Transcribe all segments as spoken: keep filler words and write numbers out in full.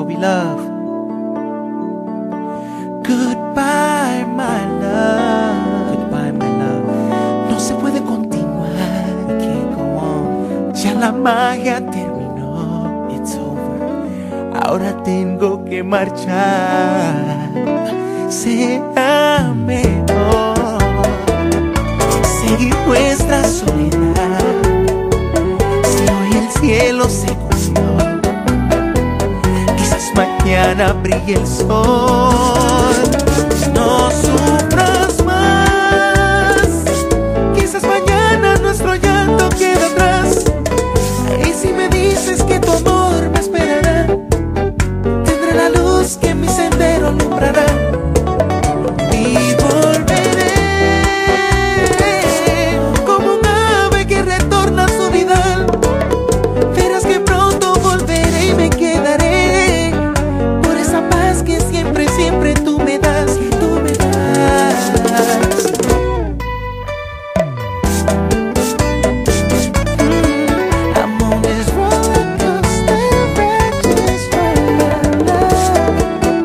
be love. Goodbye, my love. Goodbye, my love. No se puede continuar. We can't go on. Ya la magia terminó. It's over. Ahora tengo que marchar. Sea mejor seguir nuestra soledad. Si hoy el cielo se cubrió, quizás mañana brille el sol. No sufras más, quizás mañana nuestro llanto quede atrás. Y si me dices que tu amor me esperará, tendré la luz que mi sendero alumbrará. Y volveré como un ave que retorna a su nidal. Verás que pronto volveré y me quedaré por esa paz que siempre, siempre tú me das, tú me das. I'm on this roller coaster ride just for your love.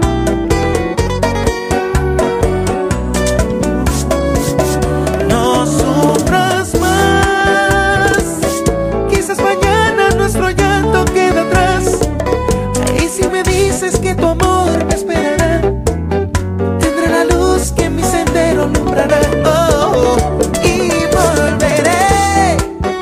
No sufras más, quizás mañana nuestro llanto quede atrás. Y si me dices que tu amor me esperará, tendré la luz que mi sendero alumbrará. Oh, y volveré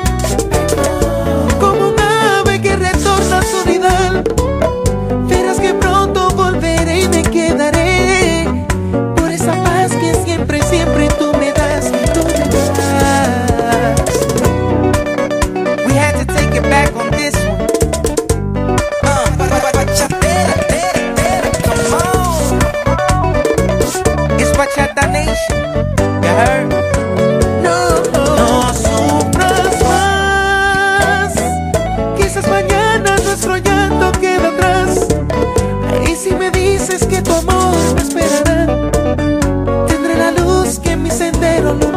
como un ave que retorna a su nidal. Verás que pronto volveré y me quedaré por esa paz que siempre, siempre tú me das, tú me das. We had to take it back on this one. Uh, bachata, come on. It's Bachata Nation. You heard? No, no sufras más, quizás mañana nuestro llanto quede atrás. Y si me dices que tu amor me esperará, tendré la luz que mi sendero alumbrará.